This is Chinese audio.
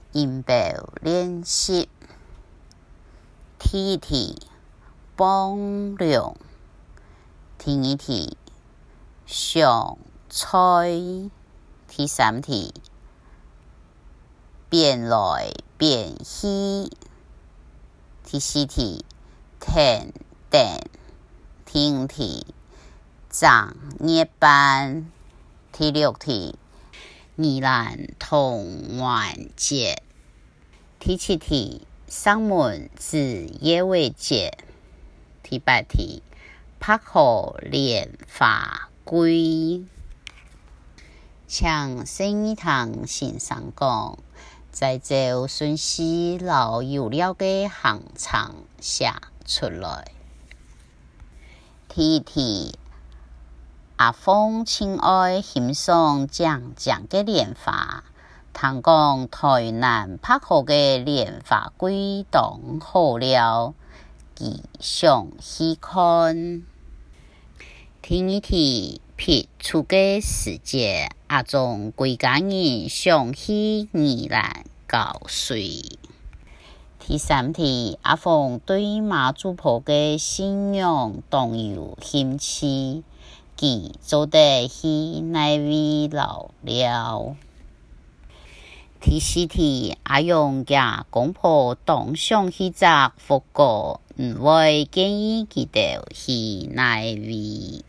音标练习。第一题，帮量。第二题，上菜。第三题，变来变去。第四题，停电。第五题，长夜班。第六题，宜兰童玩节。第七题，上门子夜尾节。第八题，拍好莲花龟。请生意堂先生讲，在照顺序老有了的行程写出来。第一题，阿峰亲爱欣赏长长的莲花，听讲台南拍好的莲花龟当好了，他想去看。第二题，撇出的时节，阿种几家人想去宜兰搞水。第三题，阿峰对妈祖婆的信仰当有兴趣，他做得去哪位老了。第四题，阿勇家公婆当想去找佛教，会建议他哋去哪位。